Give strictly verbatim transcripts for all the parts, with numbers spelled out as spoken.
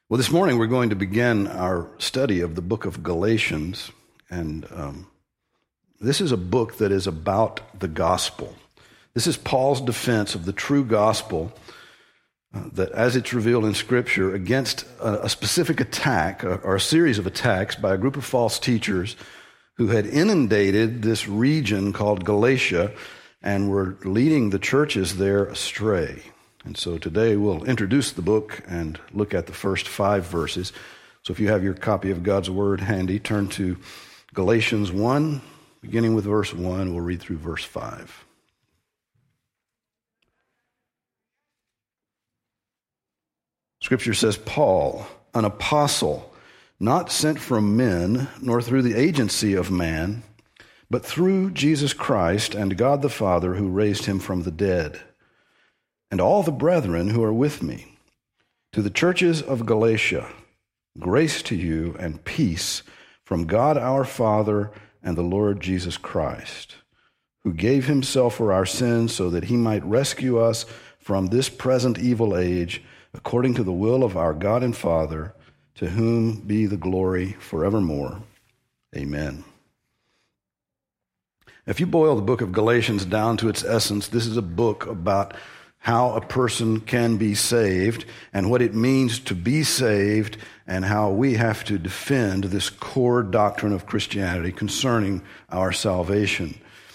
Well, this morning we're going to begin our study of the book of Galatians, and um, this is a book that is about the gospel. This is Paul's defense of the true gospel uh, that, as it's revealed in Scripture, against a, a specific attack or, or a series of attacks by a group of false teachers who had inundated this region called Galatia and were leading the churches there astray. And so today we'll introduce the book and look at the first five verses. So if you have your copy of God's Word handy, turn to Galatians one, beginning with verse one. We'll read through verse five. Scripture says, Paul, an apostle, not sent from men, nor through the agency of man, but through Jesus Christ and God the Father who raised him from the dead, and all the brethren who are with me, to the churches of Galatia, grace to you and peace from God our Father and the Lord Jesus Christ, who gave himself for our sins so that he might rescue us from this present evil age, according to the will of our God and Father, to whom be the glory forevermore. Amen. If you boil the book of Galatians down to its essence, this is a book about how a person can be saved and what it means to be saved and how we have to defend this core doctrine of Christianity concerning our salvation.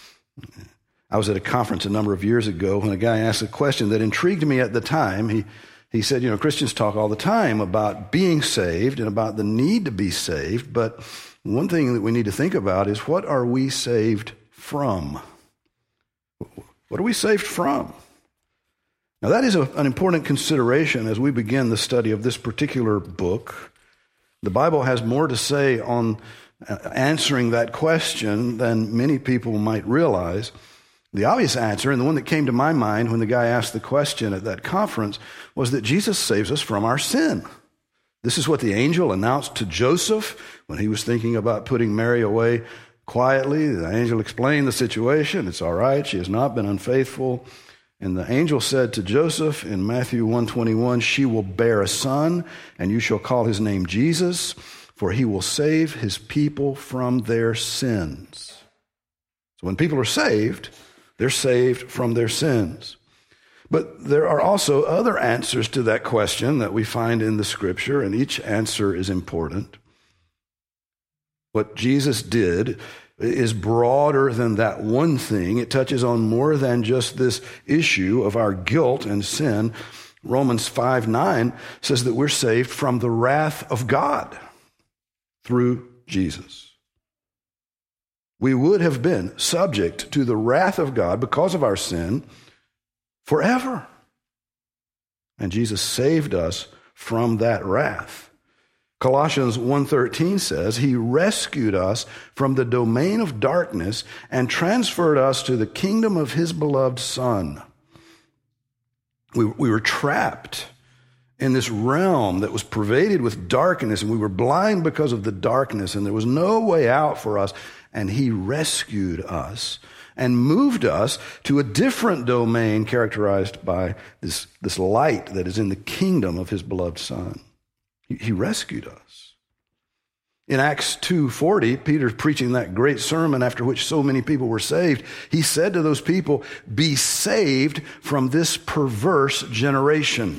I was at a conference a number of years ago when a guy asked a question that intrigued me at the time. He he said, you know, Christians talk all the time about being saved and about the need to be saved, but one thing that we need to think about is, what are we saved from? What are we saved from? Now, that is a, an important consideration as we begin the study of this particular book. The Bible has more to say on answering that question than many people might realize. The obvious answer, and the one that came to my mind when the guy asked the question at that conference, was that Jesus saves us from our sin. This is what the angel announced to Joseph when he was thinking about putting Mary away quietly. The angel explained the situation. It's all right. She has not been unfaithful. And the angel said to Joseph in Matthew one twenty-one, she will bear a son, and you shall call his name Jesus, for he will save his people from their sins. So when people are saved, they're saved from their sins. But there are also other answers to that question that we find in the Scripture, and each answer is important. What Jesus did is broader than that one thing. It touches on more than just this issue of our guilt and sin. Romans five nine says that we're saved from the wrath of God through Jesus. We would have been subject to the wrath of God because of our sin forever. And Jesus saved us from that wrath. Colossians one thirteen says, he rescued us from the domain of darkness and transferred us to the kingdom of his beloved Son. We, we were trapped in this realm that was pervaded with darkness, and we were blind because of the darkness, and there was no way out for us. And he rescued us and moved us to a different domain characterized by this, this light that is in the kingdom of his beloved Son. He, he rescued us. In Acts two forty, Peter's preaching that great sermon after which so many people were saved. He said to those people, be saved from this perverse generation.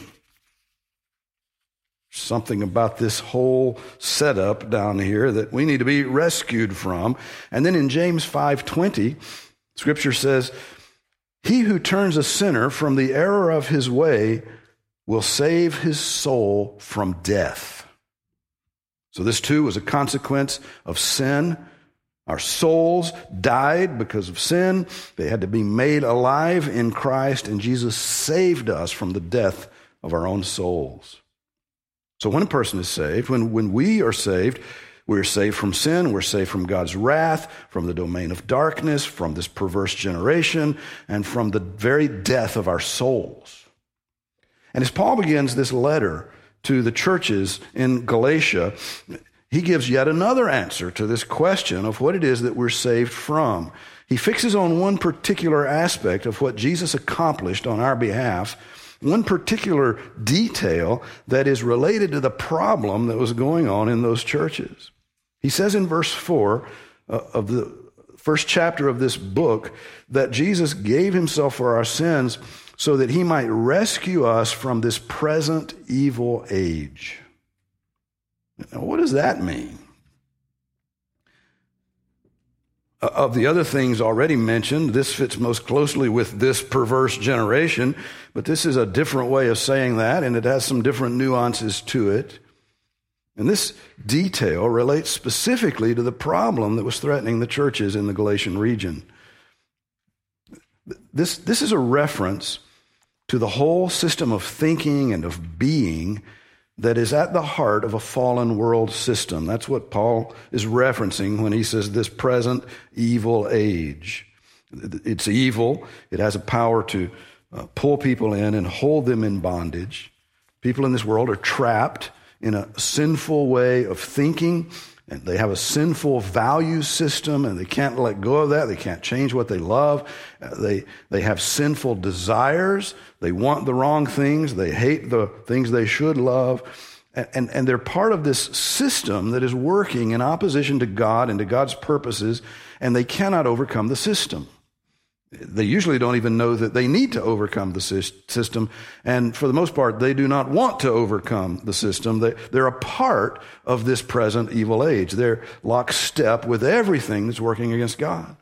Something about this whole setup down here that we need to be rescued from. And then in James five twenty, Scripture says, he who turns a sinner from the error of his way will save his soul from death. So this too was a consequence of sin. Our souls died because of sin. They had to be made alive in Christ, and Jesus saved us from the death of our own souls. So when a person is saved, when, when we are saved, we're saved from sin, we're saved from God's wrath, from the domain of darkness, from this perverse generation, and from the very death of our souls. And as Paul begins this letter to the churches in Galatia, he gives yet another answer to this question of what it is that we're saved from. He fixes on one particular aspect of what Jesus accomplished on our behalf one particular detail that is related to the problem that was going on in those churches. He says in verse four uh, of the first chapter of this book that Jesus gave himself for our sins so that he might rescue us from this present evil age. Now, what does that mean? Of the other things already mentioned, this fits most closely with this perverse generation, but this is a different way of saying that, and it has some different nuances to it. And this detail relates specifically to the problem that was threatening the churches in the Galatian region. This, this is a reference to the whole system of thinking and of being that is at the heart of a fallen world system. That's what Paul is referencing when he says this present evil age. It's evil. It has a power to uh, pull people in and hold them in bondage. People in this world are trapped in a sinful way of thinking, and they have a sinful value system, and they can't let go of that. They can't change what they love. Uh, they, they have sinful desires. They want the wrong things. They hate the things they should love. And, and, and they're part of this system that is working in opposition to God and to God's purposes, and they cannot overcome the system. They usually don't even know that they need to overcome the system, and for the most part, they do not want to overcome the system. They, they're a part of this present evil age. They're lockstep with everything that's working against God.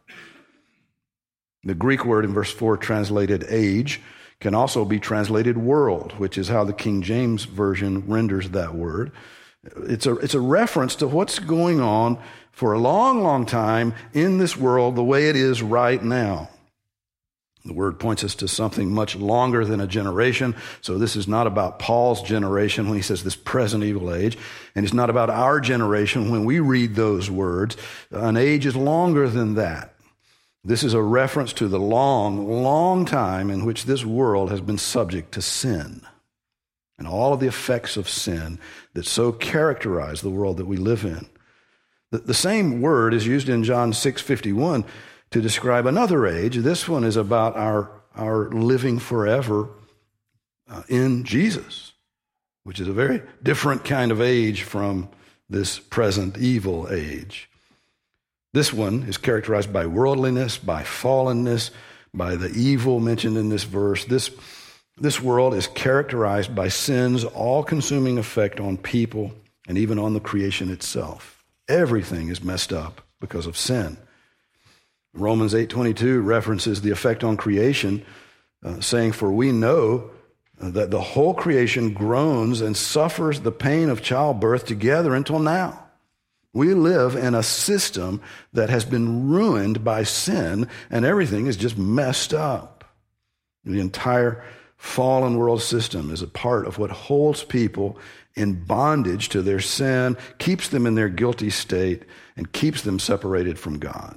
The Greek word in verse four, translated age, can also be translated world, which is how the King James Version renders that word. It's a, it's a reference to what's going on for a long, long time in this world the way it is right now. The word points us to something much longer than a generation. So this is not about Paul's generation when he says this present evil age. And it's not about our generation when we read those words. An age is longer than that. This is a reference to the long, long time in which this world has been subject to sin and all of the effects of sin that so characterize the world that we live in. The, the same word is used in John six fifty-one to describe another age. This one is about our, our living forever uh, in Jesus, which is a very different kind of age from this present evil age. This one is characterized by worldliness, by fallenness, by the evil mentioned in this verse. This, this world is characterized by sin's all-consuming effect on people and even on the creation itself. Everything is messed up because of sin. Romans eight twenty-two references the effect on creation, uh, saying, "For we know that the whole creation groans and suffers the pain of childbirth together until now." We live in a system that has been ruined by sin, and everything is just messed up. The entire fallen world system is a part of what holds people in bondage to their sin, keeps them in their guilty state, and keeps them separated from God.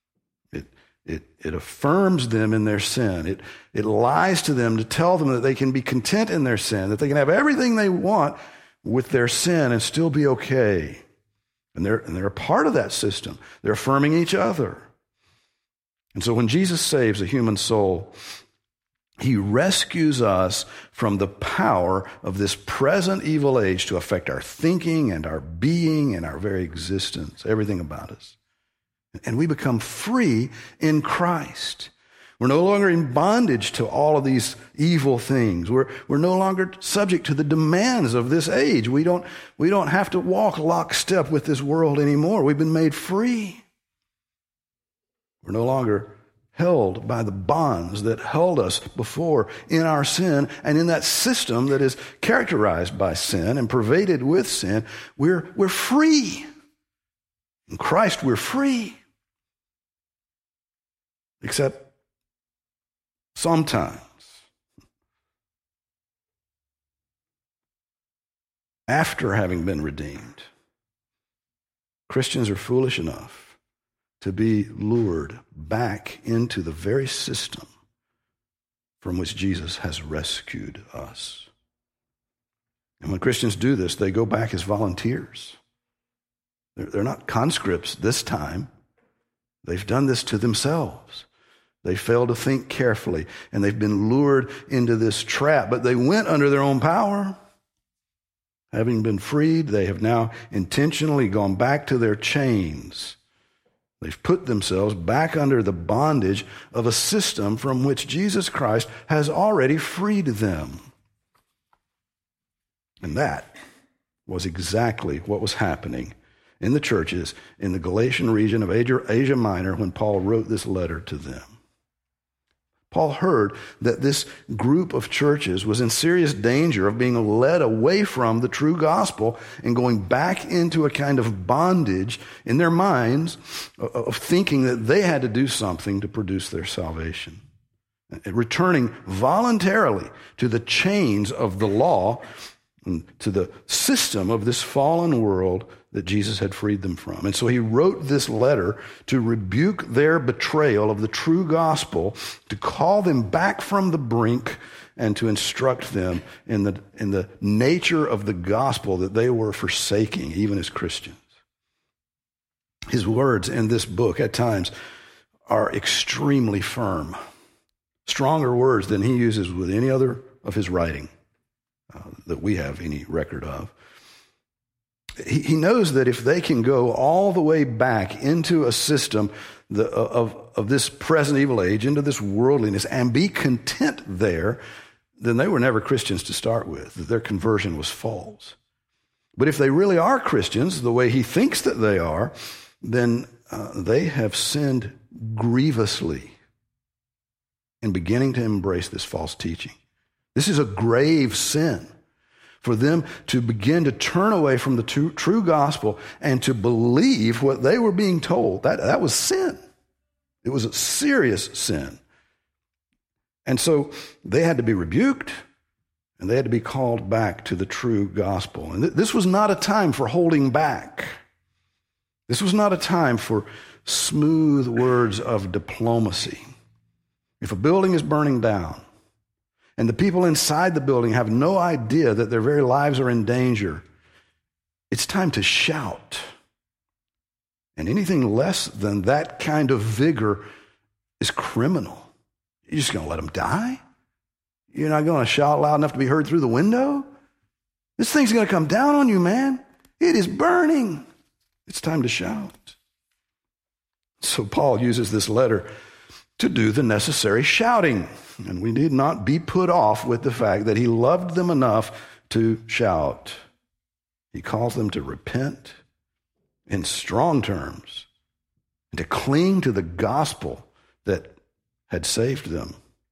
It, it affirms them in their sin. It, it lies to them to tell them that they can be content in their sin, that they can have everything they want with their sin and still be okay. And they're, and they're a part of that system. They're affirming each other. And so when Jesus saves a human soul, he rescues us from the power of this present evil age to affect our thinking and our being and our very existence, everything about us. And we become free in Christ. We're no longer in bondage to all of these evil things. We're, we're no longer subject to the demands of this age. We don't, we don't have to walk lockstep with this world anymore. We've been made free. We're no longer held by the bonds that held us before in our sin and in that system that is characterized by sin and pervaded with sin. We're, we're free. In Christ, we're free. Except sometimes, after having been redeemed, Christians are foolish enough to be lured back into the very system from which Jesus has rescued us. And when Christians do this, they go back as volunteers. They're, they're not conscripts this time. They've done this to themselves. They failed to think carefully, and they've been lured into this trap, but they went under their own power. Having been freed, they have now intentionally gone back to their chains. They've put themselves back under the bondage of a system from which Jesus Christ has already freed them. And that was exactly what was happening in the churches in the Galatian region of Asia, Asia Minor when Paul wrote this letter to them. Paul heard that this group of churches was in serious danger of being led away from the true gospel and going back into a kind of bondage in their minds of thinking that they had to do something to produce their salvation. Returning voluntarily to the chains of the law, to the system of this fallen world that Jesus had freed them from. And so he wrote this letter to rebuke their betrayal of the true gospel, to call them back from the brink, and to instruct them in the, in the nature of the gospel that they were forsaking, even as Christians. His words in this book at times are extremely firm, stronger words than he uses with any other of his writing uh, that we have any record of. He, he knows that if they can go all the way back into a system the, of, of this present evil age, into this worldliness, and be content there, then they were never Christians to start with, that their conversion was false. But if they really are Christians, the way he thinks that they are, then uh, they have sinned grievously in beginning to embrace this false teaching. This is a grave sin for them to begin to turn away from the true, true gospel and to believe what they were being told. That, that was sin. It was a serious sin. And so they had to be rebuked, and they had to be called back to the true gospel. And th- this was not a time for holding back. This was not a time for smooth words of diplomacy. If a building is burning down, and the people inside the building have no idea that their very lives are in danger, it's time to shout. And anything less than that kind of vigor is criminal. You're just going to let them die? You're not going to shout loud enough to be heard through the window? This thing's going to come down on you, man. It is burning. It's time to shout. So Paul uses this letter to do the necessary shouting. And we need not be put off with the fact that he loved them enough to shout. He calls them to repent in strong terms and to cling to the gospel that had saved them.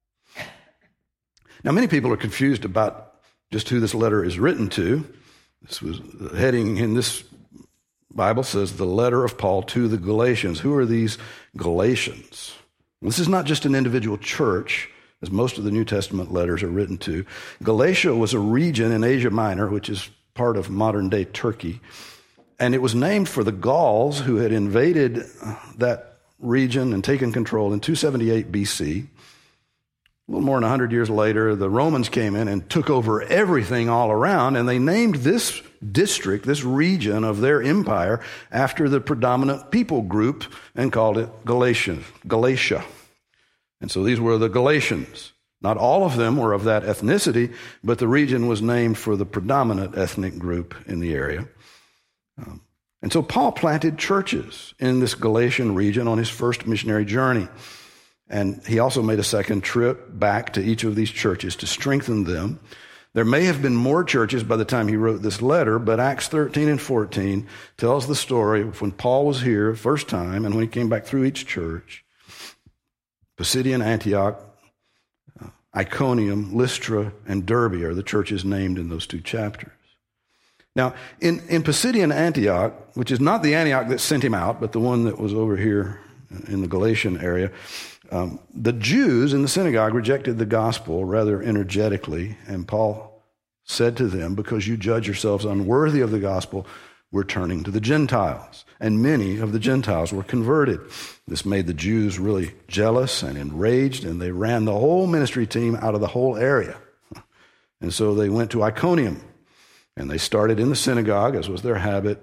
Now, many people are confused about just who this letter is written to. This was the heading in this Bible says the letter of Paul to the Galatians. Who are these Galatians? This is not just an individual church, as most of the New Testament letters are written to. Galatia was a region in Asia Minor, which is part of modern-day Turkey, and it was named for the Gauls who had invaded that region and taken control in two seventy-eight B C. A little more than one hundred years later, the Romans came in and took over everything all around, and they named this district, this region of their empire, after the predominant people group and called it Galatia. Galatia. And so these were the Galatians. Not all of them were of that ethnicity, but the region was named for the predominant ethnic group in the area. Um, and so Paul planted churches in this Galatian region on his first missionary journey. And he also made a second trip back to each of these churches to strengthen them. There may have been more churches by the time he wrote this letter, but Acts thirteen and fourteen tells the story of when Paul was here first time and when he came back through each church. Pisidian Antioch, uh, Iconium, Lystra, and Derbe are the churches named in those two chapters. Now, in, in Pisidian Antioch, which is not the Antioch that sent him out, but the one that was over here in the Galatian area, um, the Jews in the synagogue rejected the gospel rather energetically, and Paul said to them, because you judge yourselves unworthy of the gospel, we're turning to the Gentiles. And many of the Gentiles were converted. This made the Jews really jealous and enraged, and they ran the whole ministry team out of the whole area. And so they went to Iconium, and they started in the synagogue, as was their habit,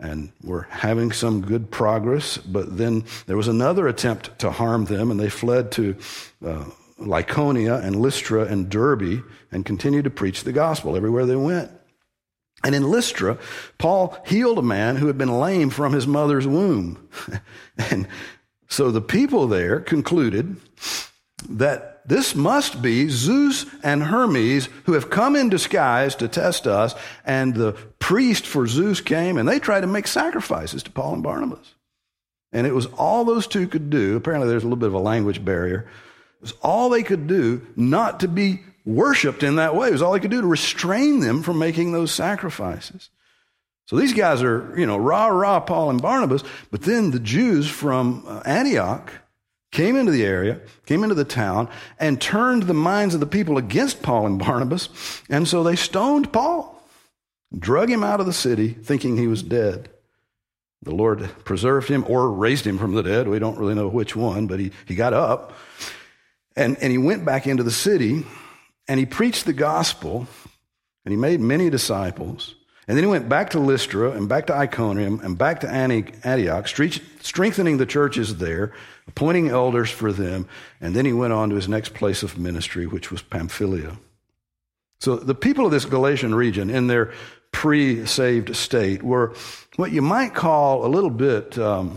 and were having some good progress. But then there was another attempt to harm them, and they fled to uh, Lycaonia and Lystra and Derbe and continued to preach the gospel everywhere they went. And in Lystra, Paul healed a man who had been lame from his mother's womb. And so the people there concluded that this must be Zeus and Hermes who have come in disguise to test us. And the priest for Zeus came, and they tried to make sacrifices to Paul and Barnabas. And it was all those two could do. Apparently there's a little bit of a language barrier. It was all they could do not to be worshipped in that way. It was all they could do to restrain them from making those sacrifices. So these guys are, you know, rah, rah, Paul and Barnabas. But then the Jews from Antioch came into the area, came into the town, and turned the minds of the people against Paul and Barnabas. And so they stoned Paul, drug him out of the city, thinking he was dead. The Lord preserved him or raised him from the dead. We don't really know which one, but he, he got up. And, and he went back into the city, and he preached the gospel, and he made many disciples. And then he went back to Lystra and back to Iconium and back to Antioch, strengthening the churches there, appointing elders for them. And then he went on to his next place of ministry, which was Pamphylia. So the people of this Galatian region in their pre-saved state were what you might call a little bit um,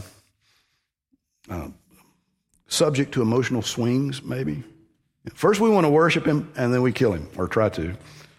uh, subject to emotional swings, maybe. First we want to worship him, and then we kill him, or try to.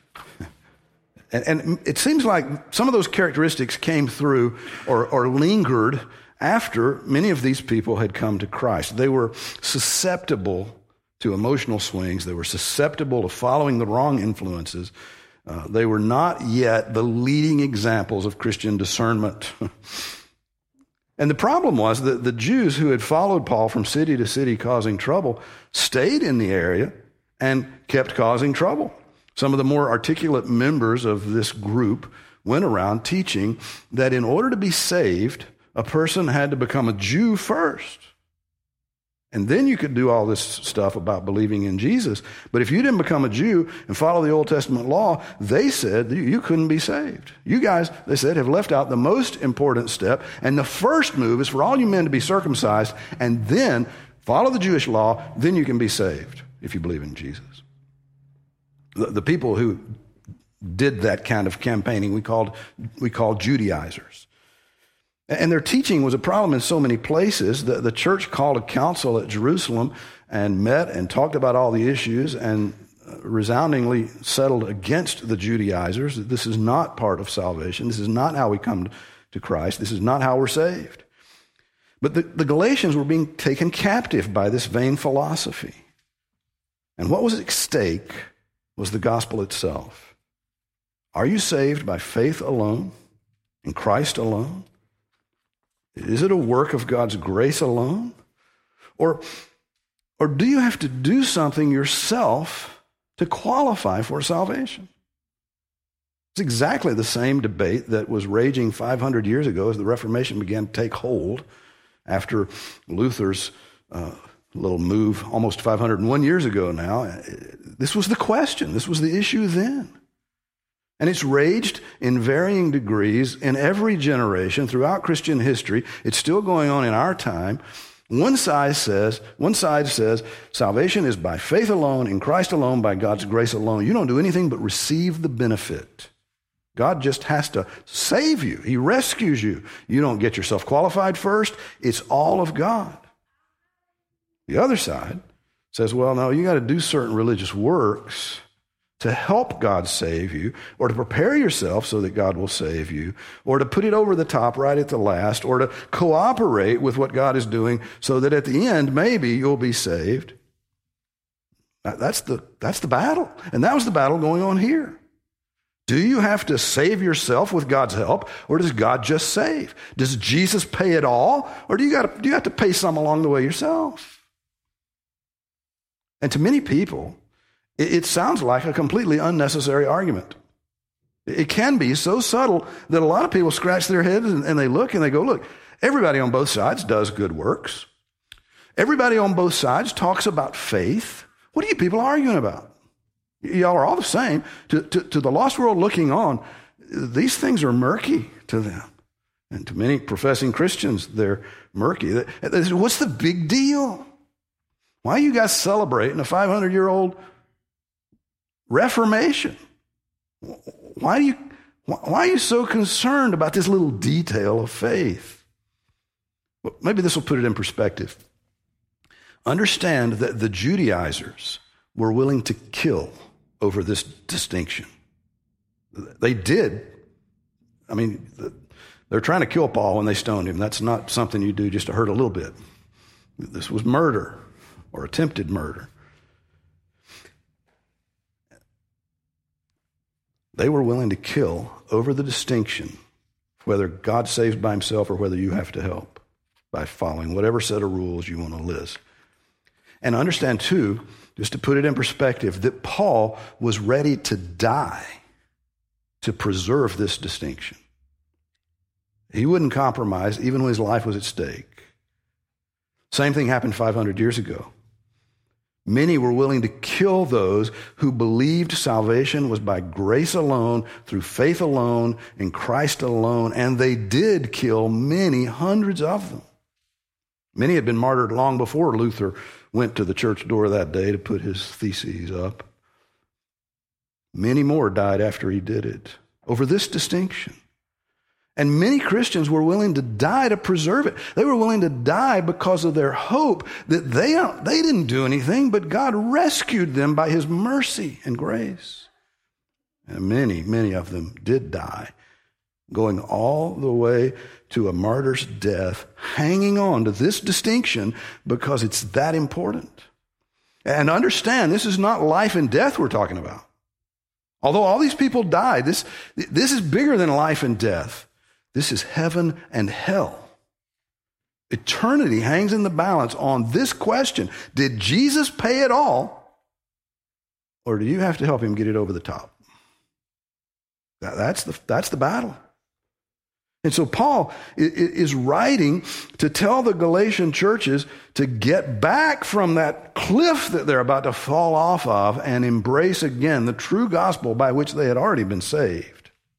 And, and it seems like some of those characteristics came through or, or lingered after many of these people had come to Christ. They were susceptible to emotional swings. They were susceptible to following the wrong influences. Uh, they were not yet the leading examples of Christian discernment. And the problem was that the Jews who had followed Paul from city to city causing trouble stayed in the area and kept causing trouble. Some of the more articulate members of this group went around teaching that in order to be saved, a person had to become a Jew first. And then you could do all this stuff about believing in Jesus. But if you didn't become a Jew and follow the Old Testament law, they said you couldn't be saved. You guys, they said, have left out the most important step. And the first move is for all you men to be circumcised and then follow the Jewish law. Then you can be saved if you believe in Jesus. The, the people who did that kind of campaigning, we called, we called Judaizers. And their teaching was a problem in so many places. The, the church called a council at Jerusalem and met and talked about all the issues and resoundingly settled against the Judaizers. This is not part of salvation. This is not how we come to Christ. This is not how we're saved. But the, the Galatians were being taken captive by this vain philosophy. And what was at stake was the gospel itself. Are you saved by faith alone, in Christ alone? Is it a work of God's grace alone? Or, or do you have to do something yourself to qualify for salvation? It's exactly the same debate that was raging five hundred years ago as the Reformation began to take hold after Luther's uh, little move almost five hundred one years ago now. This was the question. This was the issue then. And it's raged in varying degrees in every generation throughout Christian history. It's still going on in our time. One side says, one side says, salvation is by faith alone, in Christ alone, by God's grace alone. You don't do anything but receive the benefit. God just has to save you. He rescues you. You don't get yourself qualified first. It's all of God. The other side says, well, no, you got to do certain religious works to help God save you, or to prepare yourself so that God will save you, or to put it over the top right at the last, or to cooperate with what God is doing so that at the end, maybe you'll be saved. That's the, that's the battle. And that was the battle going on here. Do you have to save yourself with God's help, or does God just save? Does Jesus pay it all, or do you got to, do you have to pay some along the way yourself? And to many people, it sounds like a completely unnecessary argument. It can be so subtle that a lot of people scratch their heads and, and they look and they go, look, everybody on both sides does good works. Everybody on both sides talks about faith. What are you people arguing about? Y'all are all the same. To, to, to the lost world looking on, these things are murky to them. And to many professing Christians, they're murky. They say, what's the big deal? Why are you guys celebrating a five hundred year old Reformation? Why do you, why are you so concerned about this little detail of faith? Well, maybe this will put it in perspective. Understand that the Judaizers were willing to kill over this distinction. They did. I mean, they're trying to kill Paul when they stoned him. That's not something you do just to hurt a little bit. This was murder or attempted murder. They were willing to kill over the distinction, whether God saves by himself or whether you have to help by following whatever set of rules you want to list. And understand, too, just to put it in perspective, that Paul was ready to die to preserve this distinction. He wouldn't compromise even when his life was at stake. Same thing happened five hundred years ago. Many were willing to kill those who believed salvation was by grace alone, through faith alone, in Christ alone, and they did kill many, hundreds of them. Many had been martyred long before Luther went to the church door that day to put his theses up. Many more died after he did it over this distinction. And many Christians were willing to die to preserve it. They were willing to die because of their hope that they, they didn't do anything, but God rescued them by his mercy and grace. And many, many of them did die, going all the way to a martyr's death, hanging on to this distinction because it's that important. And understand, this is not life and death we're talking about. Although all these people died, this, this is bigger than life and death. This is heaven and hell. Eternity hangs in the balance on this question. Did Jesus pay it all? Or do you have to help him get it over the top? That, that's the, that's the battle. And so Paul is writing to tell the Galatian churches to get back from that cliff that they're about to fall off of and embrace again the true gospel by which they had already been saved.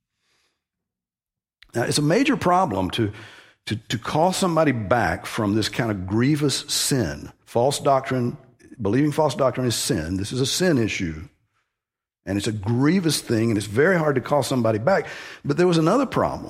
Now, it's a major problem to, to, to call somebody back from this kind of grievous sin. False doctrine, believing false doctrine is sin. This is a sin issue. And it's a grievous thing, and it's very hard to call somebody back. But there was another problem.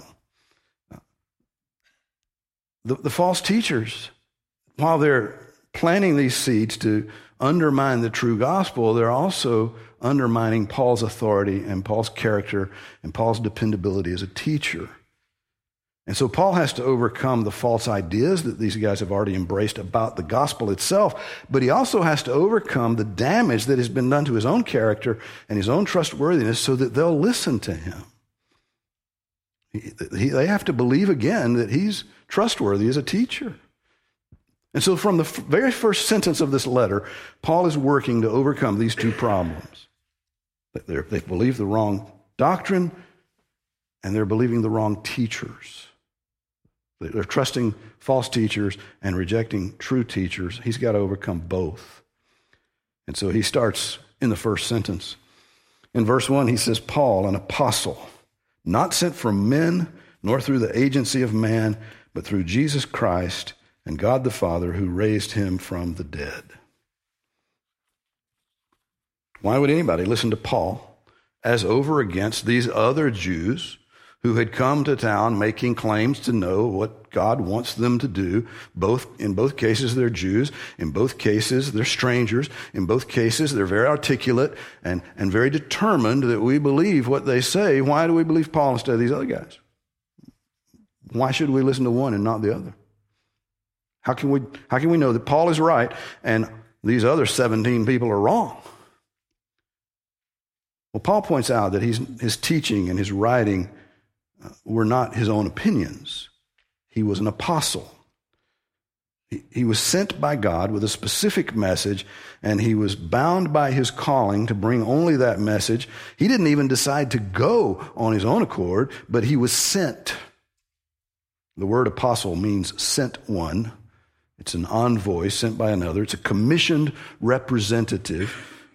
The, the false teachers, while they're planting these seeds to undermine the true gospel, they're also undermining Paul's authority and Paul's character and Paul's dependability as a teacher. And so Paul has to overcome the false ideas that these guys have already embraced about the gospel itself, but he also has to overcome the damage that has been done to his own character and his own trustworthiness so that they'll listen to him. He, he, they have to believe again that he's trustworthy as a teacher. And so from the f- very first sentence of this letter, Paul is working to overcome these two problems. They're, they believe the wrong doctrine, and they're believing the wrong teachers. They're trusting false teachers and rejecting true teachers. He's got to overcome both. And so he starts in the first sentence. In verse one, he says, Paul, an apostle, not sent from men, nor through the agency of man, but through Jesus Christ and God the Father who raised him from the dead. Why would anybody listen to Paul as over against these other Jews who had come to town making claims to know what God wants them to do? Both, in both cases, they're Jews. In both cases, they're strangers. In both cases, they're very articulate and, and very determined that we believe what they say. Why do we believe Paul instead of these other guys? Why should we listen to one and not the other? How can we, how can we know that Paul is right and these other seventeen people are wrong? Well, Paul points out that he's, his teaching and his writing were not his own opinions. He was an apostle. He, he was sent by God with a specific message, and he was bound by his calling to bring only that message. He didn't even decide to go on his own accord, but he was sent. The word apostle means sent one. It's an envoy sent by another. It's a commissioned representative.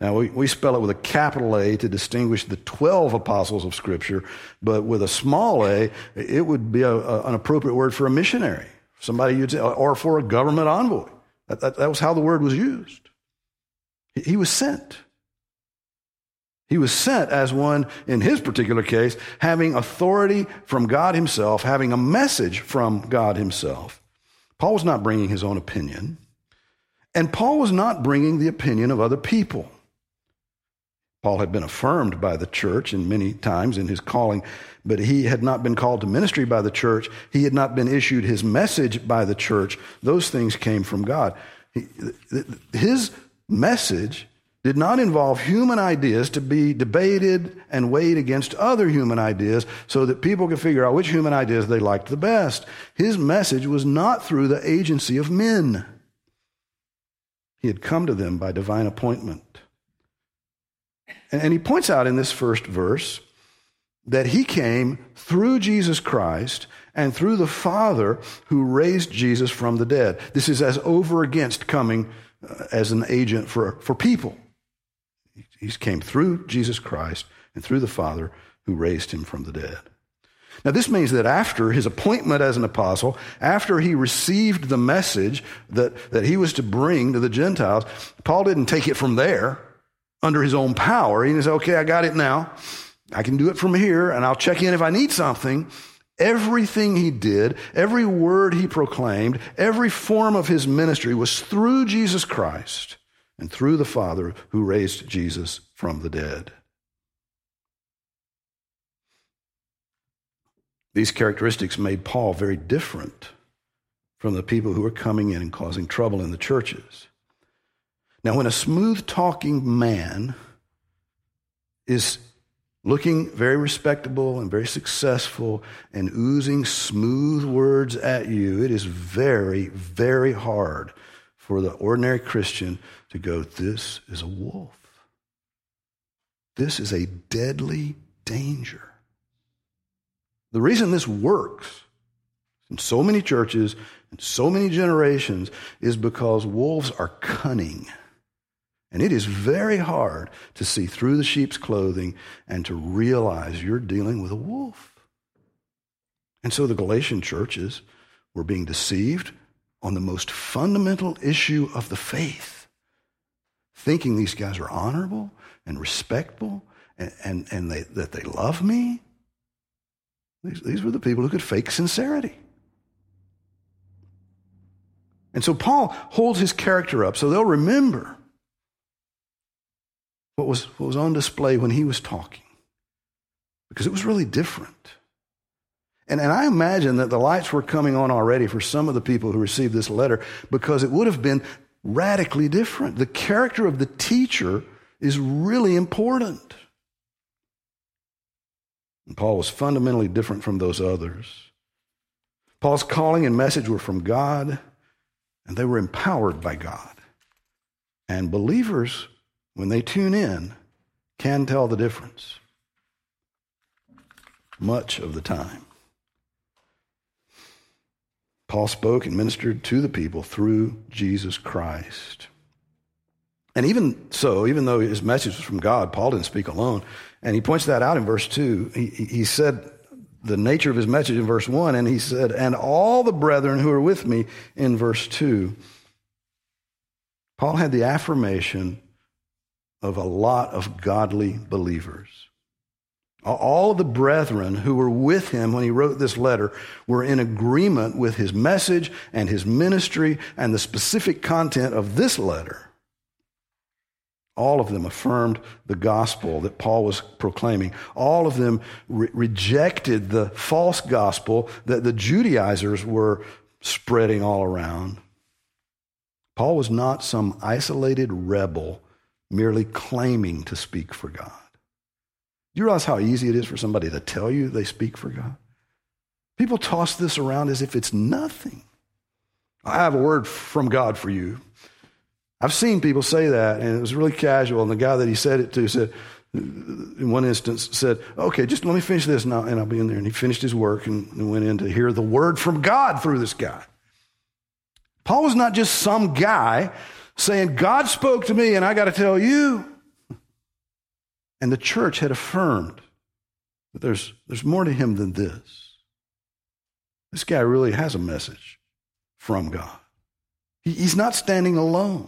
Now, we, we spell it with a capital A to distinguish the twelve apostles of Scripture, but with a small a, it would be a, a, an appropriate word for a missionary, somebody you'd say, or for a government envoy. That, that, that was how the word was used. He, he was sent. He was sent as one, in his particular case, having authority from God himself, having a message from God himself. Paul was not bringing his own opinion, and Paul was not bringing the opinion of other people. Paul had been affirmed by the church in many times in his calling, but he had not been called to ministry by the church. He had not been issued his message by the church. Those things came from God. He, his message did not involve human ideas to be debated and weighed against other human ideas so that people could figure out which human ideas they liked the best. His message was not through the agency of men. He had come to them by divine appointment. And he points out in this first verse that he came through Jesus Christ and through the Father who raised Jesus from the dead. This is as over against coming as an agent for, for people. He came through Jesus Christ and through the Father who raised him from the dead. Now, this means that after his appointment as an apostle, after he received the message that, that he was to bring to the Gentiles, Paul didn't take it from there under his own power. He didn't say, okay, I got it now. I can do it from here, and I'll check in if I need something. Everything he did, every word he proclaimed, every form of his ministry was through Jesus Christ and through the Father who raised Jesus from the dead. These characteristics made Paul very different from the people who were coming in and causing trouble in the churches. Now, when a smooth-talking man is looking very respectable and very successful and oozing smooth words at you, it is very, very hard for the ordinary Christian to go, this is a wolf. This is a deadly danger. The reason this works in so many churches and so many generations is because wolves are cunning. And it is very hard to see through the sheep's clothing and to realize you're dealing with a wolf. And so the Galatian churches were being deceived on the most fundamental issue of the faith, thinking these guys are honorable and respectable and, and, and they, that they love me. These, these were the people who could fake sincerity. And so Paul holds his character up so they'll remember what was, what was on display when he was talking, because it was really different. And, and I imagine that the lights were coming on already for some of the people who received this letter, because it would have been radically different. The character of the teacher is really important. And Paul was fundamentally different from those others. Paul's calling and message were from God, and they were empowered by God. And believers, when they tune in, can tell the difference much of the time. Paul spoke and ministered to the people through Jesus Christ. And even so, even though his message was from God, Paul didn't speak alone. And he points that out in verse two. He, he said the nature of his message in verse one, and he said, and all the brethren who are with me in verse two. Paul had the affirmation of a lot of godly believers. All of the brethren who were with him when he wrote this letter were in agreement with his message and his ministry and the specific content of this letter. All of them affirmed the gospel that Paul was proclaiming. All of them re- rejected the false gospel that the Judaizers were spreading all around. Paul was not some isolated rebel merely claiming to speak for God. Do you realize how easy it is for somebody to tell you they speak for God? People toss this around as if it's nothing. I have a word from God for you. I've seen people say that, and it was really casual, and the guy that he said it to said, in one instance, said, okay, just let me finish this, and I'll, and I'll be in there. And he finished his work and, and went in to hear the word from God through this guy. Paul was not just some guy saying, God spoke to me, and I got to tell you. And the church had affirmed that there's, there's more to him than this. This guy really has a message from God. He, he's not standing alone.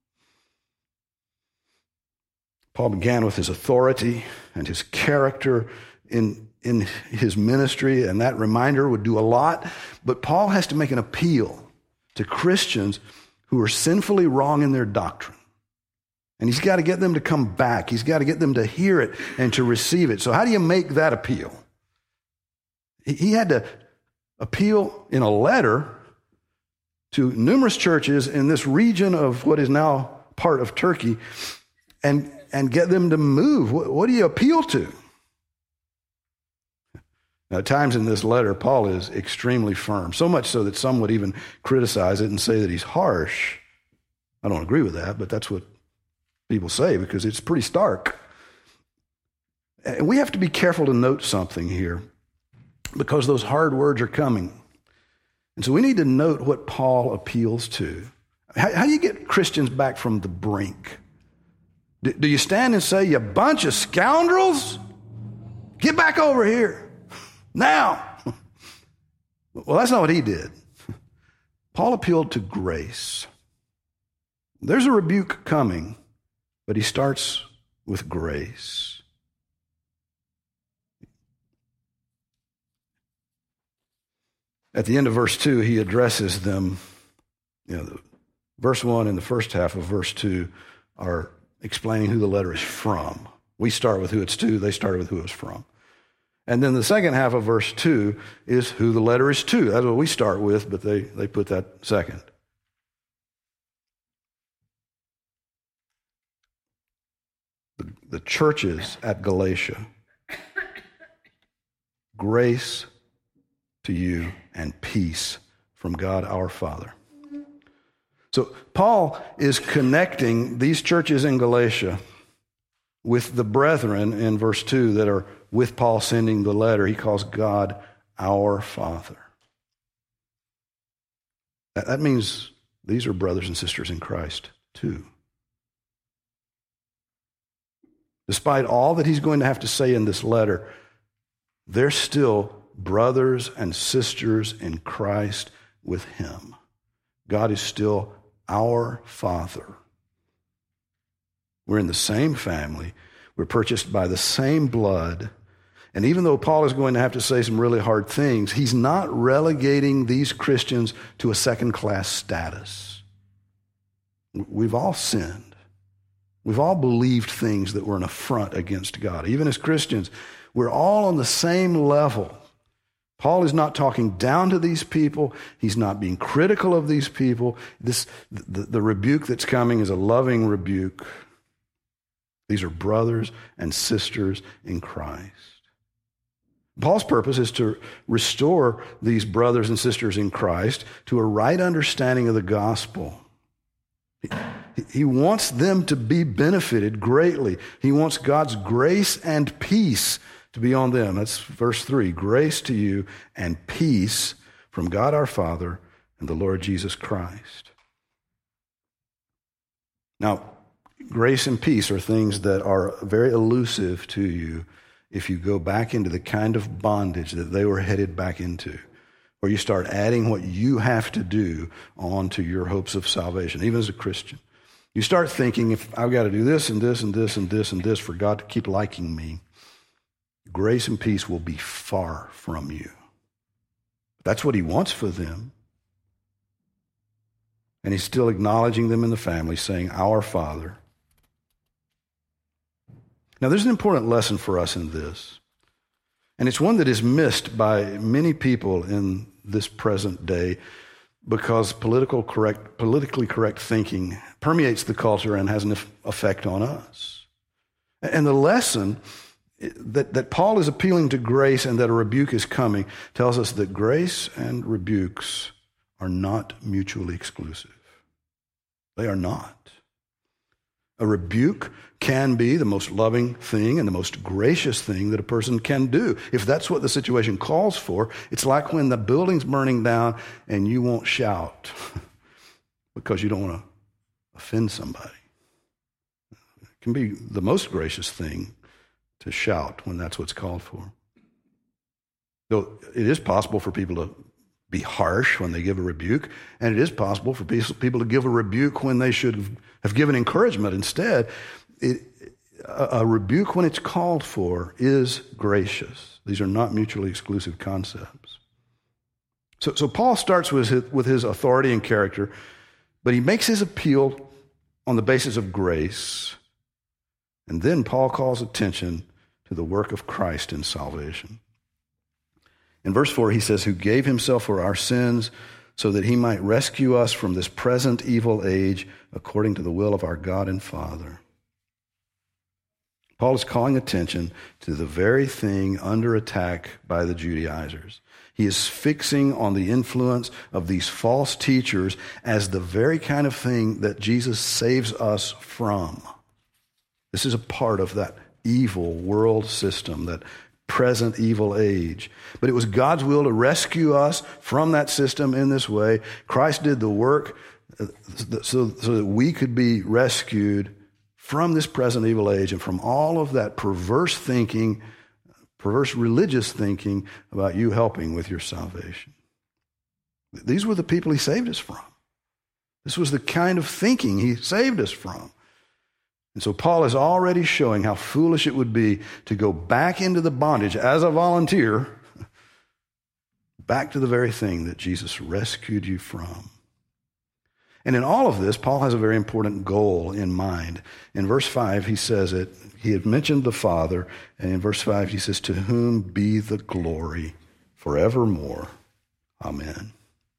Paul began with his authority and his character in, in his ministry, and that reminder would do a lot. But Paul has to make an appeal to Christians who are sinfully wrong in their doctrine. And he's got to get them to come back. He's got to get them to hear it and to receive it. So how do you make that appeal? He had to appeal in a letter to numerous churches in this region of what is now part of Turkey and, and get them to move. What, what do you appeal to? Now, at times in this letter, Paul is extremely firm, so much so that some would even criticize it and say that he's harsh. I don't agree with that, but that's what people say because it's pretty stark. And we have to be careful to note something here because those hard words are coming. And so we need to note what Paul appeals to. How, how do you get Christians back from the brink? Do, do you stand and say, you bunch of scoundrels? Get back over here. Now. Well, that's not what he did. Paul appealed to grace. There's a rebuke coming, but he starts with grace. At the end of verse two, he addresses them. You know, the, verse one and the first half of verse two are explaining who the letter is from. We start with who it's to. They started with who it's from. And then the second half of verse two is who the letter is to. That's what we start with, but they, they put that second. The, the churches at Galatia, grace to you and peace from God our Father. So Paul is connecting these churches in Galatia with the brethren in verse two that are with Paul sending the letter. He calls God our Father. That, that means these are brothers and sisters in Christ too. Despite all that he's going to have to say in this letter, they're still brothers and sisters in Christ with him. God is still our Father. We're in the same family. We're purchased by the same blood. And even though Paul is going to have to say some really hard things, he's not relegating these Christians to a second-class status. We've all sinned. We've all believed things that were an affront against God. Even as Christians, we're all on the same level. Paul is not talking down to these people. He's not being critical of these people. This, the, the rebuke that's coming is a loving rebuke. These are brothers and sisters in Christ. Paul's purpose is to restore these brothers and sisters in Christ to a right understanding of the gospel. He, he wants them to be benefited greatly. He wants God's grace and peace to be on them. That's verse three. Grace to you and peace from God our Father and the Lord Jesus Christ. Now, grace and peace are things that are very elusive to you if you go back into the kind of bondage that they were headed back into, where you start adding what you have to do on to your hopes of salvation, even as a Christian. You start thinking, if I've got to do this and this and this and this and this for God to keep liking me, grace and peace will be far from you. That's what he wants for them. And he's still acknowledging them in the family, saying, our Father. Now, there's an important lesson for us in this, and it's one that is missed by many people in this present day because political correct, politically correct thinking permeates the culture and has an effect on us. And the lesson that, that Paul is appealing to grace and that a rebuke is coming tells us that grace and rebukes are not mutually exclusive. They are not. A rebuke can be the most loving thing and the most gracious thing that a person can do. If that's what the situation calls for, it's like when the building's burning down and you won't shout because you don't want to offend somebody. It can be the most gracious thing to shout when that's what's called for. Though it is possible for people to be harsh when they give a rebuke, and it is possible for people to give a rebuke when they should have given encouragement instead. It, a, a rebuke, when it's called for, is gracious. These are not mutually exclusive concepts. So, so Paul starts with his, with his authority and character, but he makes his appeal on the basis of grace. And then Paul calls attention to the work of Christ in salvation. In verse four, he says, who gave himself for our sins so that he might rescue us from this present evil age according to the will of our God and Father. Paul is calling attention to the very thing under attack by the Judaizers. He is fixing on the influence of these false teachers as the very kind of thing that Jesus saves us from. This is a part of that evil world system, that present evil age. But it was God's will to rescue us from that system in this way. Christ did the work so, so that we could be rescued from this present evil age and from all of that perverse thinking, perverse religious thinking about you helping with your salvation. These were the people he saved us from. This was the kind of thinking he saved us from. And so Paul is already showing how foolish it would be to go back into the bondage as a volunteer, back to the very thing that Jesus rescued you from. And in all of this, Paul has a very important goal in mind. In verse five, he says it. He had mentioned the Father, and in verse five, he says, to whom be the glory forevermore. Amen.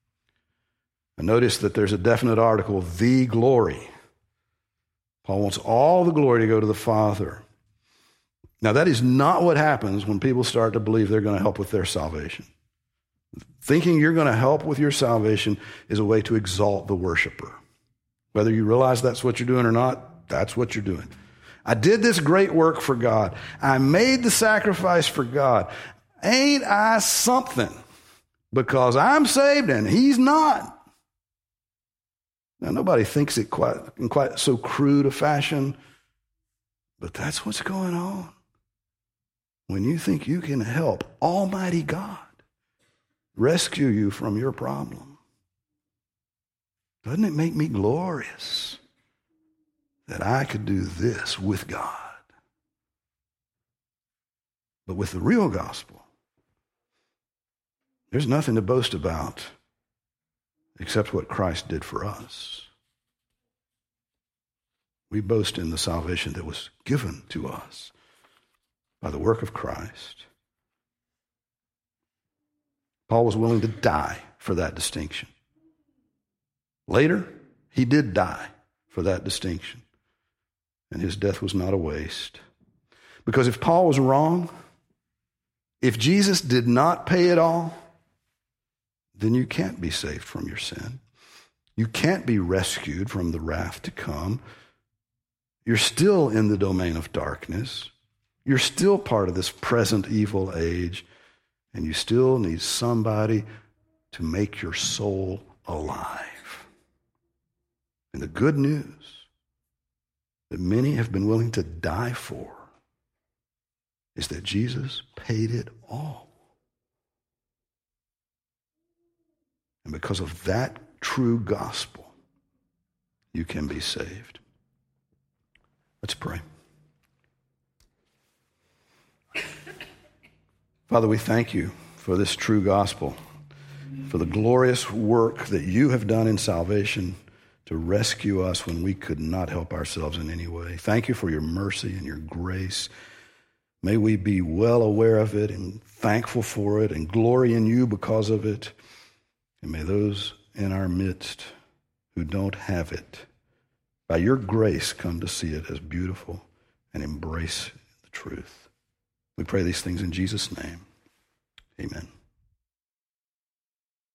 And notice that there's a definite article, the glory. Paul wants all the glory to go to the Father. Now, that is not what happens when people start to believe they're going to help with their salvation. Thinking you're going to help with your salvation is a way to exalt the worshiper. Whether you realize that's what you're doing or not, that's what you're doing. I did this great work for God. I made the sacrifice for God. Ain't I something? Because I'm saved and he's not. Now, nobody thinks it quite in quite so crude a fashion, but that's what's going on. When you think you can help Almighty God rescue you from your problem, doesn't it make me glorious that I could do this with God? But with the real gospel, there's nothing to boast about except what Christ did for us. We boast in the salvation that was given to us by the work of Christ. Paul was willing to die for that distinction. Later, he did die for that distinction, and his death was not a waste. Because if Paul was wrong, if Jesus did not pay it all, then you can't be saved from your sin. You can't be rescued from the wrath to come. You're still in the domain of darkness. You're still part of this present evil age, and you still need somebody to make your soul alive. And the good news that many have been willing to die for is that Jesus paid it all. And because of that true gospel, you can be saved. Let's pray. Father, we thank you for this true gospel, for the glorious work that you have done in salvation to rescue us when we could not help ourselves in any way. Thank you for your mercy and your grace. May we be well aware of it and thankful for it and glory in you because of it. And may those in our midst who don't have it, by your grace, come to see it as beautiful and embrace the truth. We pray these things in Jesus' name. Amen.